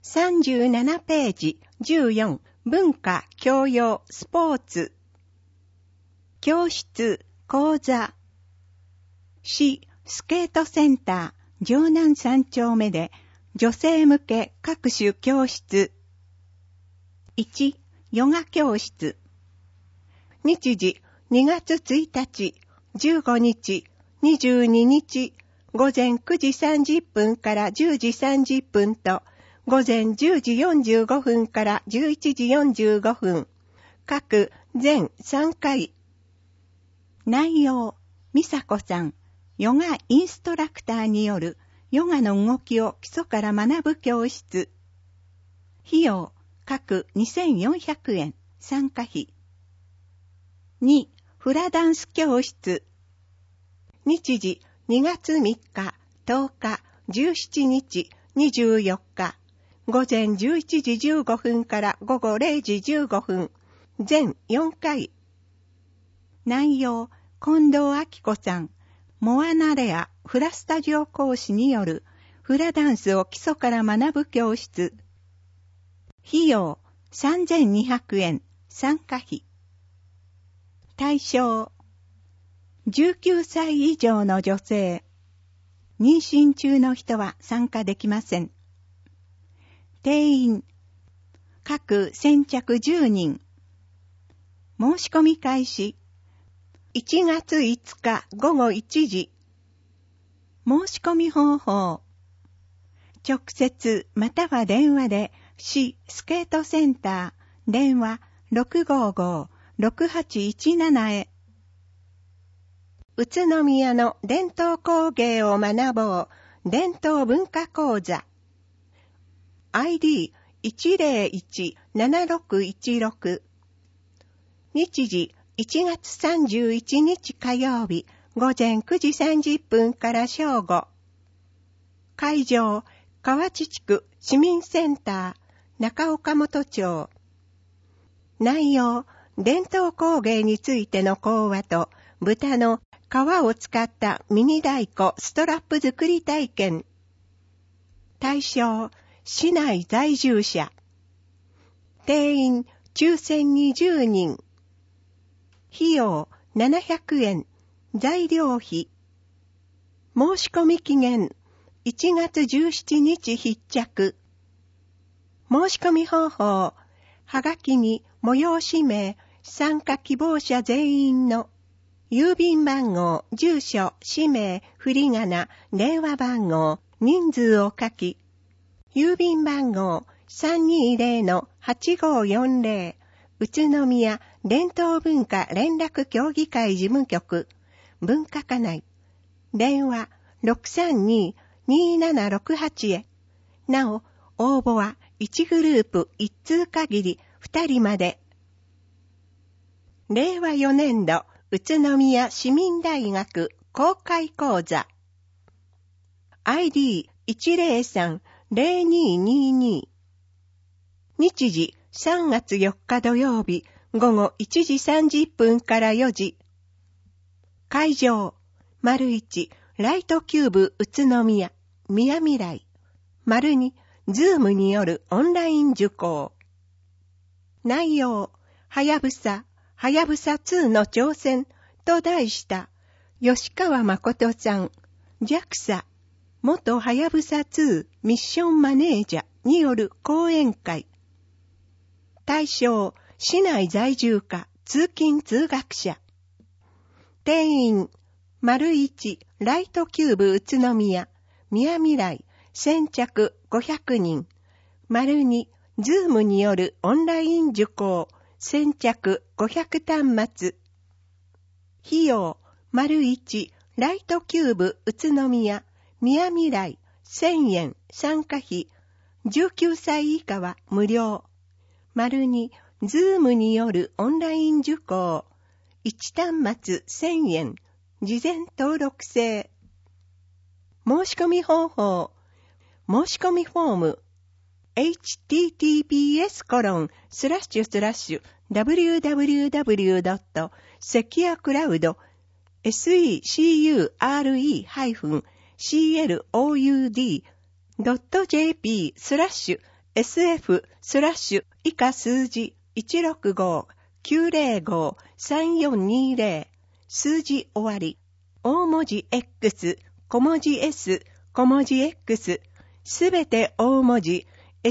37ページ14文化教養スポーツ教室講座市スケートセンター城南3丁目で女性向け各種教室1ヨガ教室日時2月1日15日22日午前9時30分から10時30分と午前10時45分から11時45分。各全3回。内容、美佐子さん、ヨガインストラクターによるヨガの動きを基礎から学ぶ教室。費用、各2400円、参加費。2、フラダンス教室。日時、2月3日、10日、17日、24日。午前11時15分から午後0時15分。全4回。内容、近藤明子さん、モアナレアフラスタジオ講師によるフラダンスを基礎から学ぶ教室。費用、3200円、参加費。対象、19歳以上の女性。妊娠中の人は参加できません。定員、各先着10人。申し込み開始、1月5日午後1時。申し込み方法、直接または電話で市スケートセンター、電話 655-6817 へ。宇都宮の伝統工芸を学ぼう、伝統文化講座。ID101-7616 日時1月31日火曜日午前9時30分から正午。会場、河内地区市民センター、中岡本町。内容、伝統工芸についての講話と豚の皮を使ったミニ太鼓ストラップ作り体験。対象、市内在住者。定員、抽選20人。費用、700円。材料費。申し込み期限、1月17日必着。申し込み方法、はがきに催し名、参加希望者全員の郵便番号、住所、氏名、振り仮名、電話番号、人数を書き、郵便番号 320-8540 宇都宮伝統文化連絡協議会事務局文化課内電話 632-2768 へ。なお、応募は1グループ1通限り2人まで。令和4年度宇都宮市民大学公開講座 ID103-0222 日時3月4日土曜日午後1時30分から4時。会場、1ライトキューブ宇都宮宮未来。2ズームによるオンライン受講。内容、はやぶさ2の挑戦と題した吉川誠さん、JAXA 元はやぶさ2ミッションマネージャーによる講演会。対象、市内在住か通勤通学者。定員、1ライトキューブ宇都宮宮未来先着500人。2ズームによるオンライン受講先着500端末。費用、1ライトキューブ宇都宮宮未来1000円参加費。19歳以下は無料。2ズームによるオンライン受講1端末1000円事前登録制。申し込み方法、申し込みフォームhttps://www.securecloud.jp/ SF/ 以下数字 165-905-3420 数字終わり。大文字 X、小文字 S、小文字 X、すべて大文字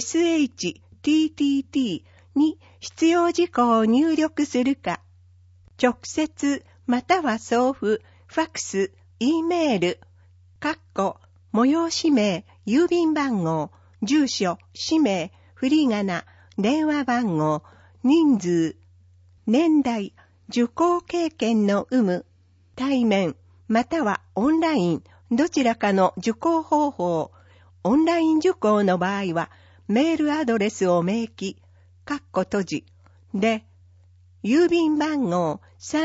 SHTTT に必要事項を入力するか、直接または送付、ファクス、Eメール、催し名、郵便番号、住所、氏名、振り仮名、電話番号、人数、年代、受講経験の有無、対面、またはオンライン、どちらかの受講方法、オンライン受講の場合は、メールアドレスを明記、閉じ、で、郵便番号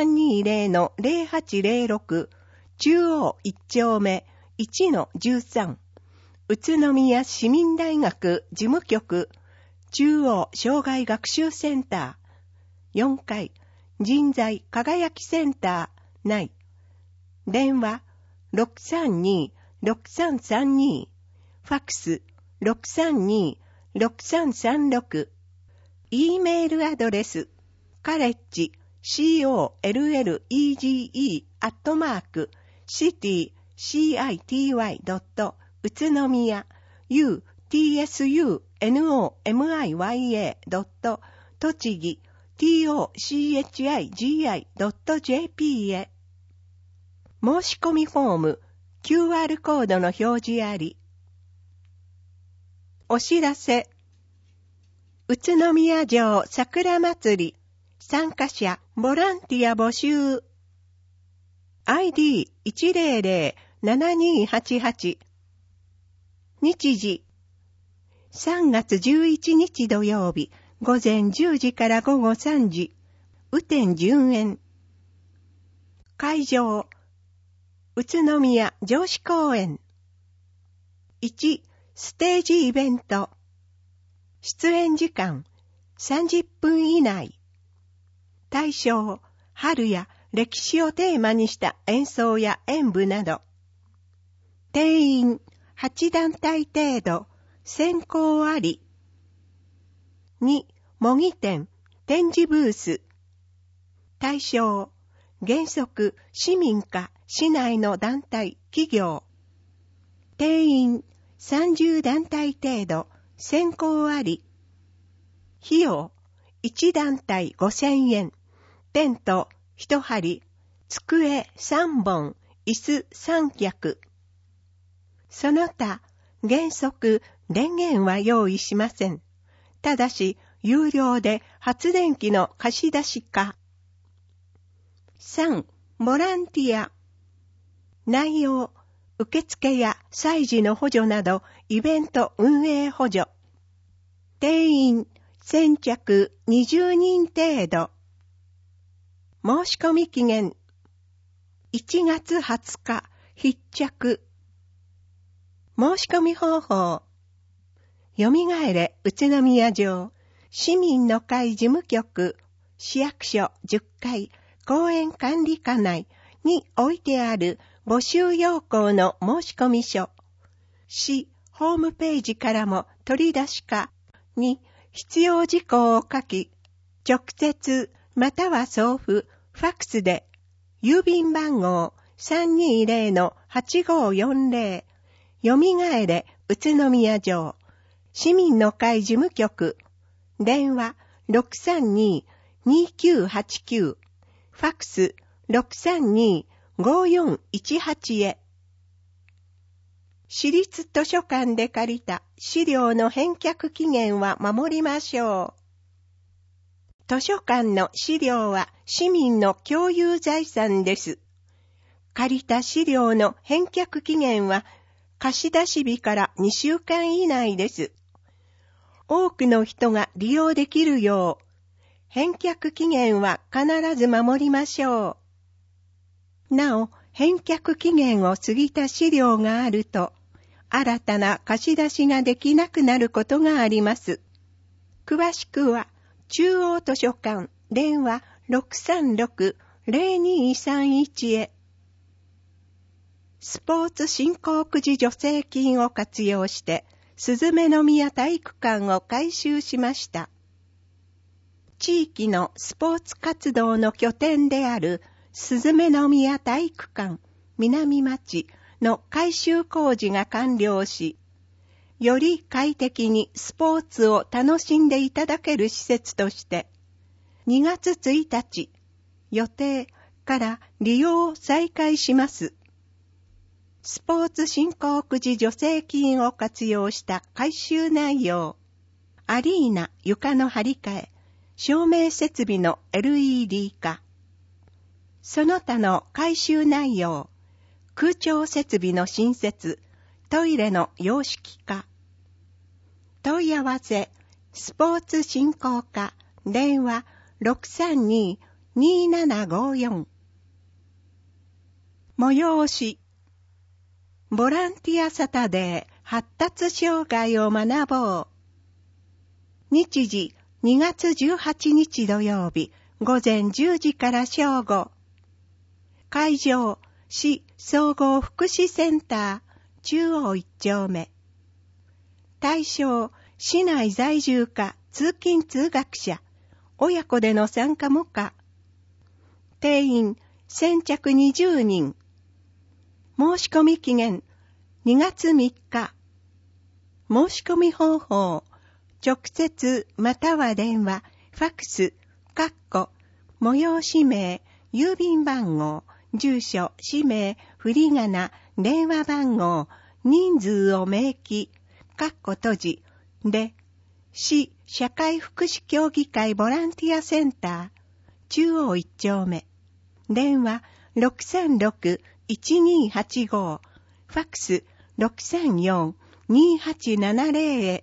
320-0806 中央1丁目 1-13 宇都宮市民大学事務局中央障害学習センター4階人材輝きセンター内電話 632-6332 ファックス 632-6336 E メールアドレスカレッジ college@city.city.utsunomiya utsunomiya.tochigi.jp へ申し込みフォーム QR コードの表示あり。お知らせ。宇都宮城桜祭り参加者ボランティア募集 ID100-7288 日時3月11日土曜日午前10時から午後3時雨天順延会場宇都宮城址公園1ステージイベント出演時間30分以内対象春や歴史をテーマにした演奏や演舞など定員8団体程度選考あり2模擬店展示ブース対象原則市民か市内の団体企業定員30団体程度選考あり費用1団体5000円テント1張机3本椅子3脚その他原則電源は用意しませんただし有料で発電機の貸し出しか3ボランティア内容受付や催事の補助などイベント運営補助定員先着20人程度申し込み期限1月20日必着申し込み方法よみがえれ宇都宮城市民の会事務局市役所10階公園管理課内に置いてある募集要項の申し込み書市ホームページからも取り出しかに必要事項を書き直接または送付ファックスで郵便番号 320-8540 よみがえれ宇都宮城市民の会事務局電話 632-2989 ファックス 632-5418 へ市立図書館で借りた資料の返却期限は守りましょう。図書館の資料は市民の共有財産です。借りた資料の返却期限は貸し出し日から2週間以内です。多くの人が利用できるよう、返却期限は必ず守りましょう。なお、返却期限を過ぎた資料があると、新たな貸し出しができなくなることがあります。詳しくは、中央図書館電話 636-0231 へ。スポーツ振興くじ助成金を活用して、 鈴目宮体育館を改修しました。地域のスポーツ活動の拠点である鈴目宮体育館南町の改修工事が完了し、より快適にスポーツを楽しんでいただける施設として、2月1日予定から利用を再開します。スポーツ振興区時助成金を活用した改修内容、アリーナ床の張り替え、照明設備の LED 化、その他の改修内容、空調設備の新設、トイレの洋式化。問い合わせ、スポーツ振興課、電話 632-2754。催し、ボランティアサタデー発達障害を学ぼう。日時2月18日土曜日午前10時から正午。会場、市総合福祉センター中央1丁目。対象、市内在住か通勤通学者、親子での参加も可。定員、先着20人。申し込み期限、2月3日。申し込み方法、直接または電話、ファクス、催し名、郵便番号、住所、氏名、振り仮名、電話番号、人数を明記、閉じ、で、市社会福祉協議会ボランティアセンター、中央1丁目。電話636-1285、ファクス634-2870へ。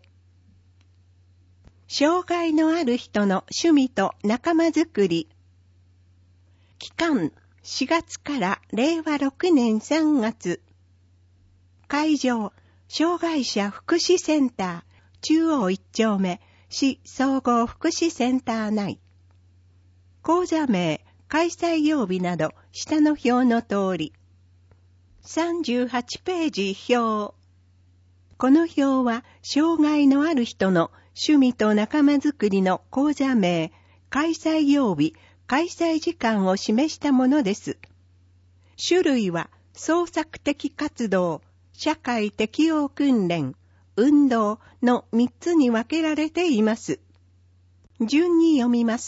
障害のある人の趣味と仲間づくり。期間4月から令和6年3月。会場、障害者福祉センター、中央1丁目、市総合福祉センター内。講座名、開催曜日など、下の表の通り。38ページ表。この表は、障害のある人の趣味と仲間づくりの講座名、開催曜日、開催時間を示したものです。種類は、創作的活動、社会適応訓練、運動の3つに分けられています。順に読みます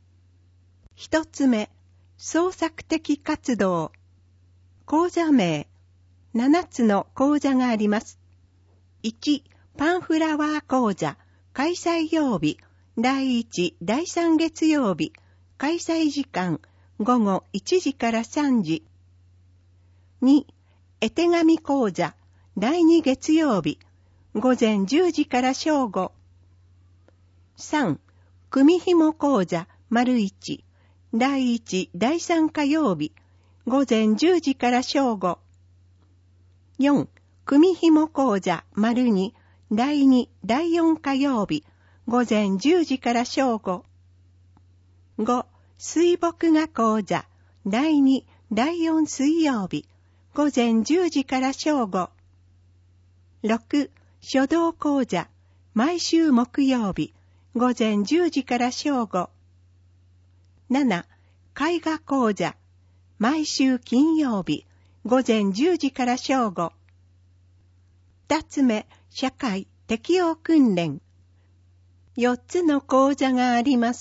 。1つ目、創作的活動。講座名、7つの講座があります。1、パンフラワー講座、開催曜日、第1、第3月曜日、開催時間、午後1時から3時。2、絵手紙講座、第2月曜日、午前10時から正午。3、組紐講座、丸1、第1、第3火曜日、午前10時から正午。4、組紐講座、丸2、第2、第4火曜日、午前10時から正午。5、水墨画講座、第2、第4水曜日、午前10時から正午。6、書道講座、毎週木曜日、午前10時から正午。7、絵画講座、毎週金曜日、午前10時から正午。2つ目、社会適応訓練。4つの講座があります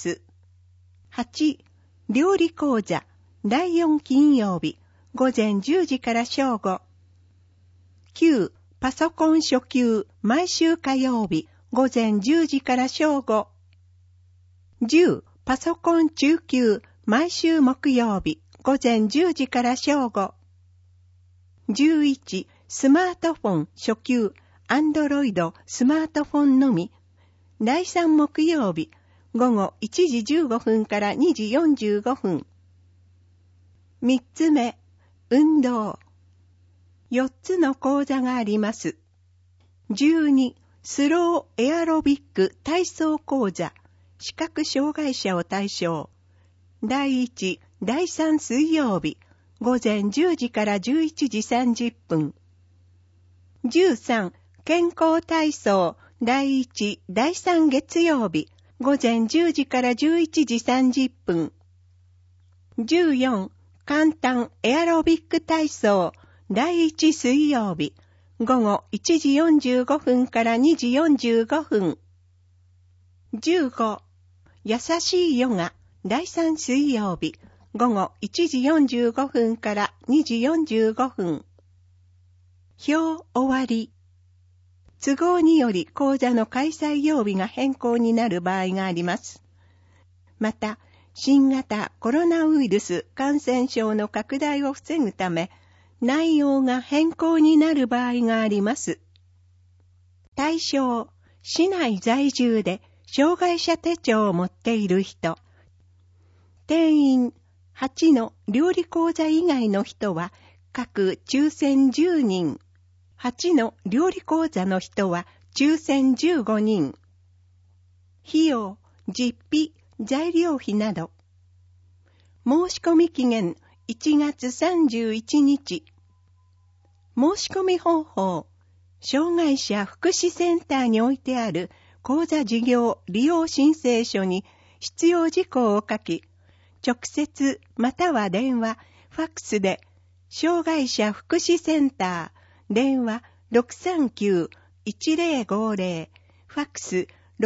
。8、料理講座、第4金曜日、午前10時から正午。9、パソコン初級、毎週火曜日、午前10時から正午。10、パソコン中級、毎週木曜日、午前10時から正午。11、スマートフォン初級、Android スマートフォンのみ、第3木曜日、午後1時15分から2時45分。3つ目、運動。4つの講座があります。12、スローエアロビック体操講座、視覚障害者を対象。第1、第3水曜日、午前10時から11時30分。13、 健康体操第1、第3月曜日午前10時から11時30分。14、簡単エアロビック体操第1水曜日午後1時45分から2時45分。15、優しいヨガ第3水曜日午後1時45分から2時45分。表終わり。都合により講座の開催曜日が変更になる場合があります。また、新型コロナウイルス感染症の拡大を防ぐため、内容が変更になる場合があります。対象、市内在住で障害者手帳を持っている人。定員8の料理講座以外の人は各抽選10人。8の料理講座の人は抽選15人。費用、実費、材料費など。申し込み期限1月31日。申し込み方法、障害者福祉センターに置いてある講座事業利用申請書に必要事項を書き、直接または電話、ファックスで障害者福祉センター、電話 639-1050、ファックス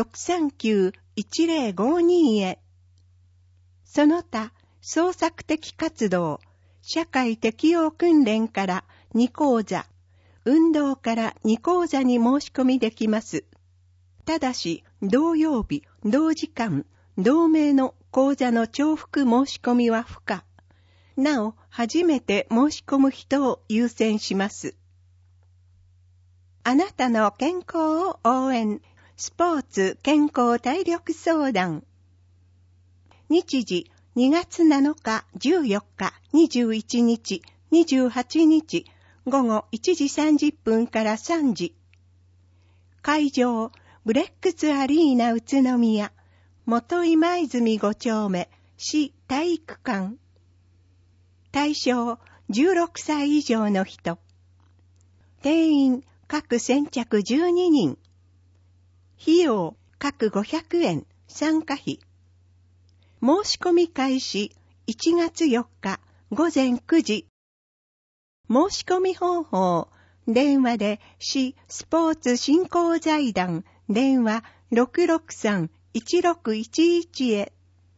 639-1052 へ。その他、創作的活動、社会適応訓練から2講座、運動から2講座に申し込みできます。ただし、同曜日、同時間、同名の講座の重複申し込みは不可。なお、初めて申し込む人を優先します。あなたの健康を応援、スポーツ健康体力相談。日時、2月7日、14日、21日、28日、午後1時30分から3時。会場、ブレックスアリーナ宇都宮、元今泉5丁目、市体育館。対象、16歳以上の人。定員、各先着12人。費用、各500円、参加費。申し込み開始、1月4日、午前9時。申し込み方法、電話で市スポーツ振興財団、電話 663-1611 へ。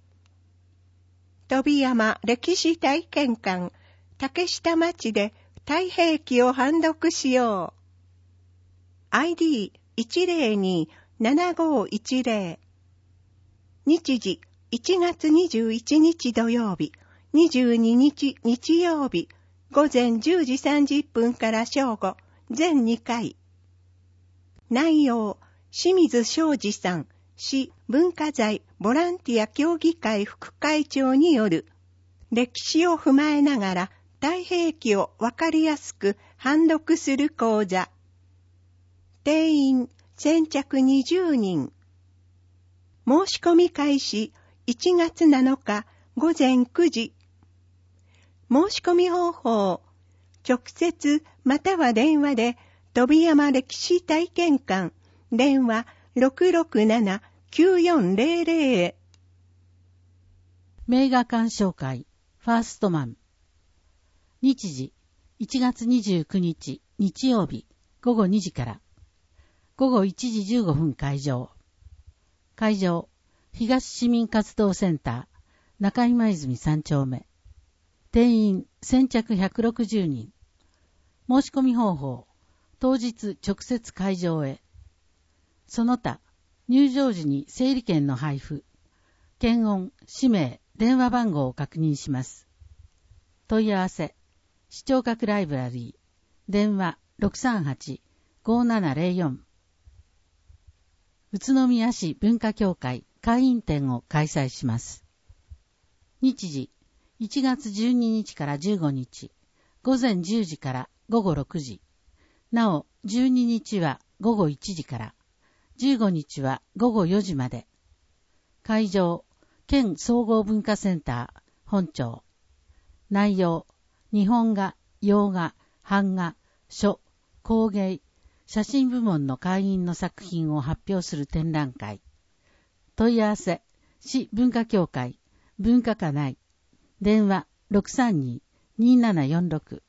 飛山歴史体験館、竹下町で太平記を判読しよう。ID102-7510。日時、1月21日土曜日、22日日曜日、午前10時30分から正午、全2回。内容、清水昌司さん、市文化財ボランティア協議会副会長による、歴史を踏まえながら太平記をわかりやすく判読する講座。定員、先着20人。申し込み開始、1月7日午前9時。申し込み方法、直接または電話で飛山歴史体験館、電話 667-9400 へ。 名画鑑賞会ファーストマン。日時1月29日日曜日午後2時から午後1時15分開場。会場、東市民活動センター中今泉3丁目。定員先着160人。申し込み方法、当日直接会場へ。その他、入場時に整理券の配布、検温、氏名、電話番号を確認します。問い合わせ、視聴覚ライブラリー、電話 638-5704。宇都宮市文化協会会員展を開催します。日時、1月12日から15日、午前10時から午後6時。なお、12日は午後1時から、15日は午後4時まで。会場、県総合文化センター、本庁。内容、日本画、洋画、版画、書、工芸、 写真部門の会員の作品を発表する展覧会。問い合わせ、市文化協会、文化課内。電話 632-2746。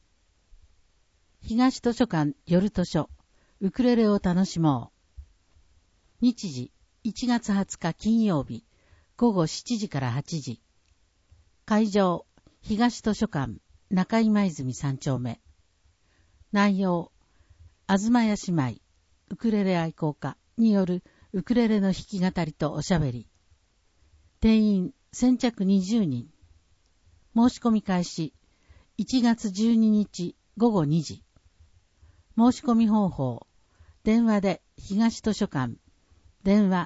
東図書館夜図書、ウクレレを楽しもう。日時、1月20日金曜日、午後7時から8時。会場、東図書館、中今泉3丁目。内容、東屋姉妹、ウクレレ愛好家によるウクレレの弾き語りとおしゃべり。定員先着20人。申し込み開始、1月12日午後2時。申し込み方法、電話で東図書館、電話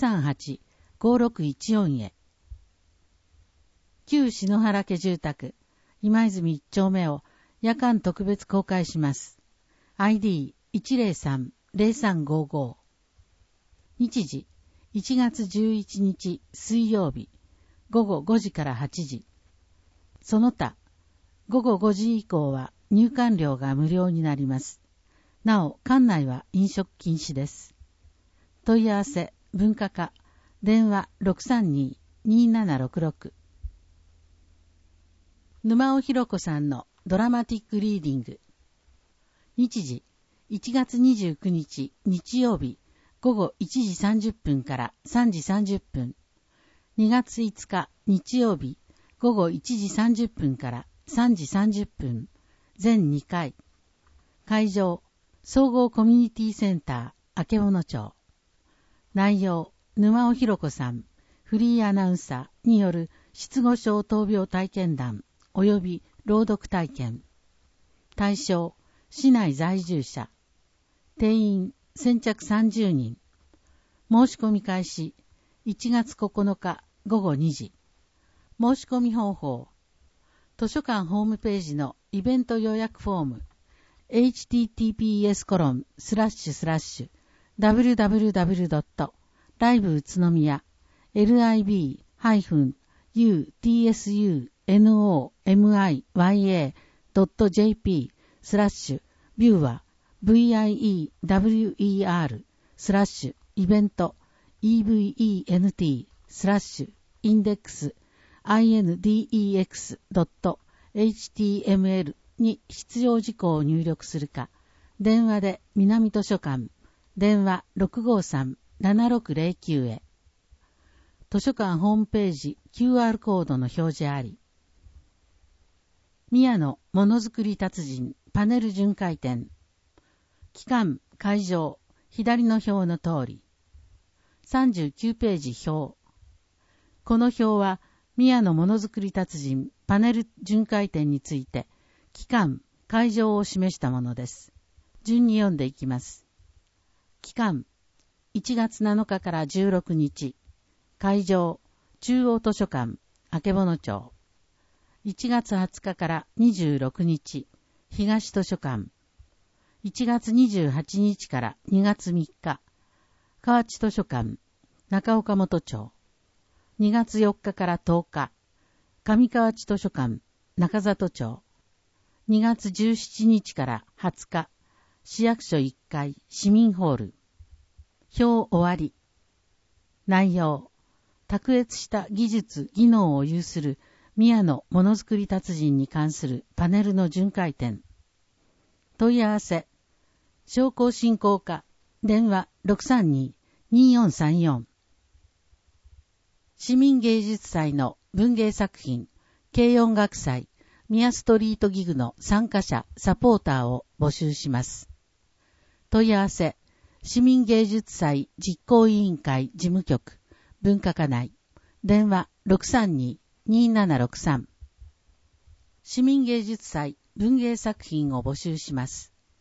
638-5614 へ。旧篠原家住宅、今泉1丁目を夜間特別公開します。ID103-0355。日時、1月11日水曜日、午後5時から8時。その他、午後5時以降は入館料が無料になります。なお、館内は飲食禁止です。問い合わせ、文化課、電話 632-2766。沼尾博子さんのドラマティックリーディング。日時、1月29日日曜日、午後1時30分から3時30分。2月5日日曜日、午後1時30分から3時30分。全2回。会場、総合コミュニティセンター、曙町。内容、沼尾博子さん、フリーアナウンサーによる失語症闘病体験談、及び朗読体験。対象、市内在住者。定員、先着30人。申し込み開始、1月9日午後2時。申し込み方法。図書館ホームページのイベント予約フォーム。https://www.liveutsunomiya.jp/viewer viewer/event/index.index.html に必要事項を入力するか、電話で南図書館、電話 653-7609 へ。図書館ホームページ QR コードの表示あり。宮野ものづくり達人パネル巡回展。期間、会場、左の表の通り。39ページ表。この表は、宮野ものづくり達人パネル巡回展について、期間、会場を示したものです。順に読んでいきます。期間、1月7日から16日。会場、中央図書館、曙町。1月20日から26日。東図書館。1月28日から2月3日。河内図書館、中岡本町。2月4日から10日。上河内図書館、中里町。2月17日から20日、市役所1階市民ホール。表終わり。内容、卓越した技術・技能を有する宮野ものづくり達人に関するパネルの巡回展。問い合わせ、商工振興課、電話 632-2434。市民芸術祭の文芸作品、軽音楽祭、宮ストリートギグの参加者、サポーターを募集します。問い合わせ、市民芸術祭実行委員会事務局、文化課内、電話 632-2763。市民芸術祭文芸作品を募集します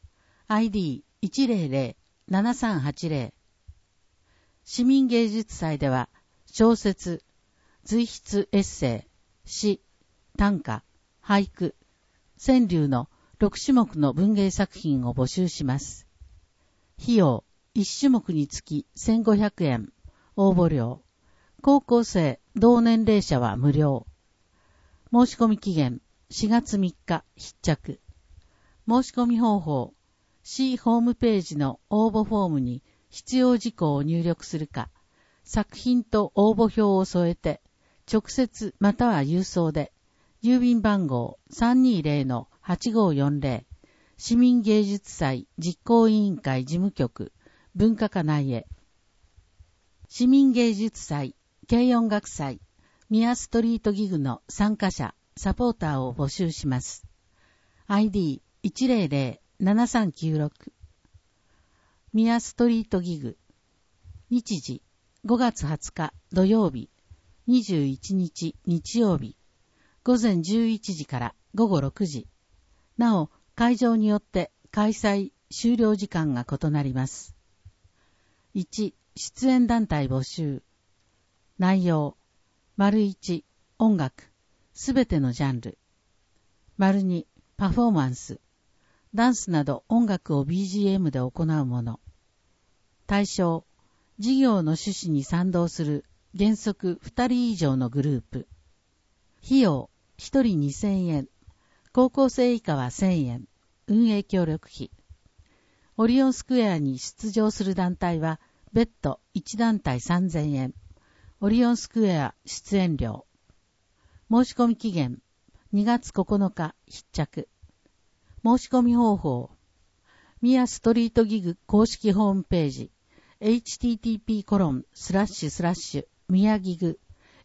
。ID100-7380。市民芸術祭では、小説、随筆エッセイ、詩、短歌、俳句、川柳の6種目の文芸作品を募集します。費用、1種目につき1500円。応募料。高校生、同年齢者は無料。申し込み期限、4月3日、必着。申し込み方法、 市ホームページの応募フォームに必要事項を入力するか、作品と応募票を添えて、直接または郵送で、郵便番号 320-8540 市民芸術祭実行委員会事務局文化課内へ。市民芸術祭、軽音楽祭、ミアストリートギグの参加者、サポーターを募集します。ID100-7396 ミアストリートギグ。日時5月20日土曜日、21日日曜日、午前11時から午後6時。なお、会場によって開催終了時間が異なります。1、出演団体募集。内容、1、音楽、すべてのジャンル。2、パフォーマンス、ダンスなど音楽を BGM で行うもの。対象、事業の趣旨に賛同する原則2人以上のグループ。費用、1人2000円。高校生以下は1000円。運営協力費。オリオンスクエアに出場する団体は、別途1団体3000円。オリオンスクエア出演料。申し込み期限、2月9日必着。申し込み方法、ミアストリートギグ公式ホームページ、http:// ミヤギグ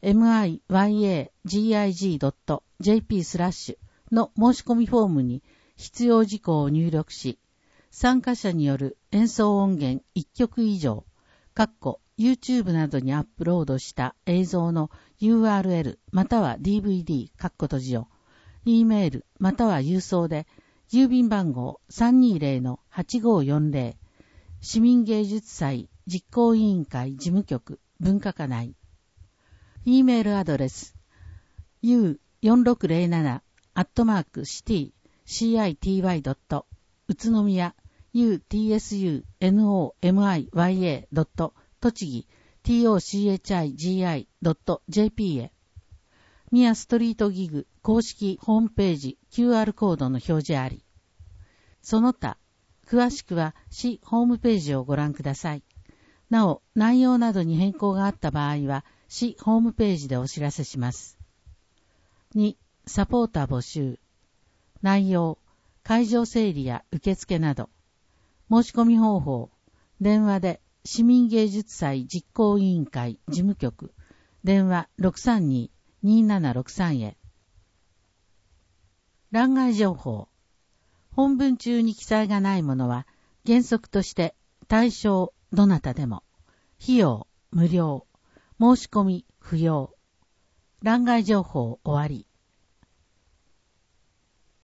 miyagig.jp/ の申し込みフォームに必要事項を入力し、参加者による演奏音源1曲以上、YouTube などにアップロードした映像の URL または DVD 閉じを E メールまたは郵送で郵便番号 320-8540 市民芸術祭実行委員会事務局文化課内 E メールアドレス u4607@city.city. 宇都宮 utsunomiya. 栃木 tochigi.jp へ。ミアストリートギグ公式ホームページ QR コードの表示あり。その他、詳しくは市ホームページをご覧ください。なお、内容などに変更があった場合は、市ホームページでお知らせします。2、サポーター募集。内容、会場整理や受付など。申し込み方法、電話で市民芸術祭実行委員会事務局、電話 632-2763 へ。欄外情報。本文中に記載がないものは、原則として対象どなたでも、費用無料、申し込み不要。欄外情報終わり。